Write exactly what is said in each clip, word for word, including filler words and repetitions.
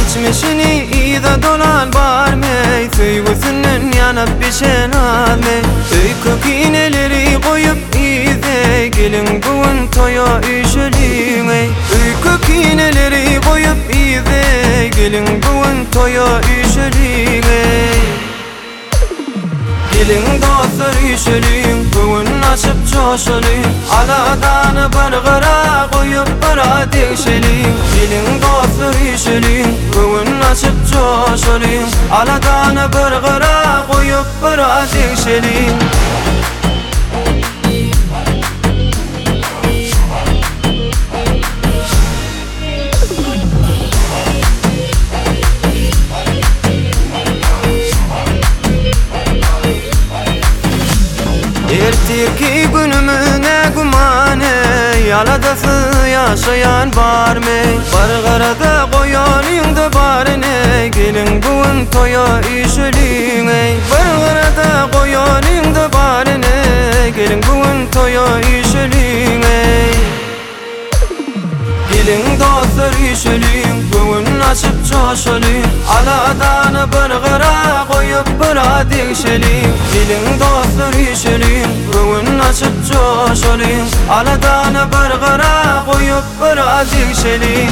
Geçmişini iyi de dolan barmey, söygüsünün yanıp bişen almey. Öykü kineleri koyup ize, gelin bugün toya üşülüğün ey. Öykü kineleri koyup ize, gelin bugün toya üşülüğün ey. Gelin dostlar üşülüğün, bugün açıp coşulüğün. Aladanı bir gıra koyup bıra dekşelüğün. Gelin dostlar üşülüğün, bugün açıp coşulüğün. Aladanı bir gıra koyup bıra dekşelüğün. Ertirki günümüne gumane, yaladası yaşayan var mı? Bargarada koyan yüngde barine, gelin bugün toya üşülüğün ey. Bargarada koyan yüngde barine, gelin bugün toya üşülüğün ey. Gelin dostlar üşülüğün, bugün açıp coşulüğün. Aladanı bir gıra koyup bıra dekşelüğün. Gelin dostlar üşülüğün, bugün açıp coşulüğün. Aladanı bir gıra koyup bıra dekşelüğün.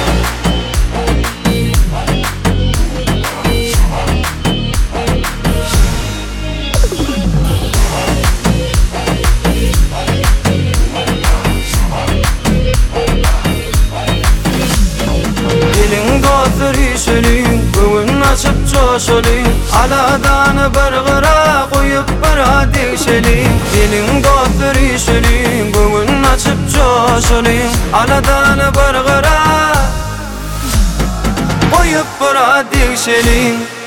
Bugün açıp coşulüğün, aladanı bir gıra koyup bıra dekşelüğün. Gelin dostlar üşülüğün, bugün açıp coşulüğün. Aladanı bir gıra koyup bıra dekşelüğün.